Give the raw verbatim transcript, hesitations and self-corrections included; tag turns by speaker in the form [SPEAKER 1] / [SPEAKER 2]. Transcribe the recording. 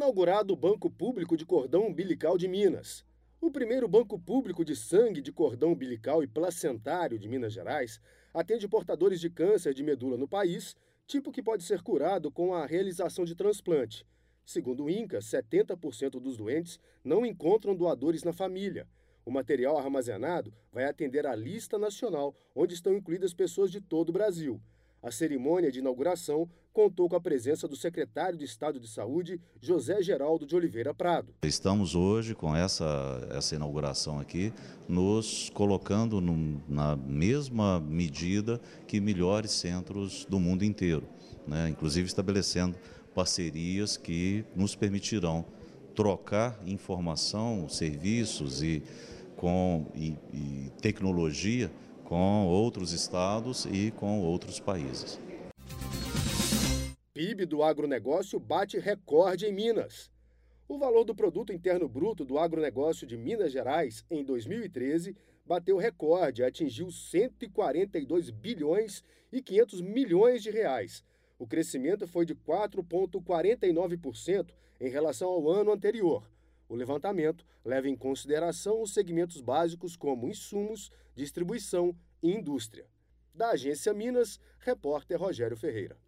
[SPEAKER 1] Inaugurado o Banco Público de Cordão Umbilical de Minas. O primeiro banco público de sangue de cordão umbilical e placentário de Minas Gerais atende portadores de câncer de medula no país, tipo que pode ser curado com a realização de transplante. Segundo o INCA, setenta por cento dos doentes não encontram doadores na família. O material armazenado vai atender a lista nacional, onde estão incluídas pessoas de todo o Brasil. A cerimônia de inauguração contou com a presença do secretário de Estado de Saúde, José Geraldo de Oliveira Prado.
[SPEAKER 2] Estamos hoje com essa, essa inauguração aqui, nos colocando num, na mesma medida que melhores centros do mundo inteiro, né? Inclusive estabelecendo parcerias que nos permitirão trocar informação, serviços e, com, e, e tecnologia com outros estados e com outros países.
[SPEAKER 1] P I B do agronegócio bate recorde em Minas. O valor do Produto Interno Bruto do agronegócio de Minas Gerais, em dois mil e treze, bateu recorde e atingiu cento e quarenta e dois bilhões e quinhentos milhões de reais. O crescimento foi de quatro vírgula quarenta e nove por cento em relação ao ano anterior. O levantamento leva em consideração os segmentos básicos como insumos, distribuição e indústria. Da Agência Minas, repórter Rogério Ferreira.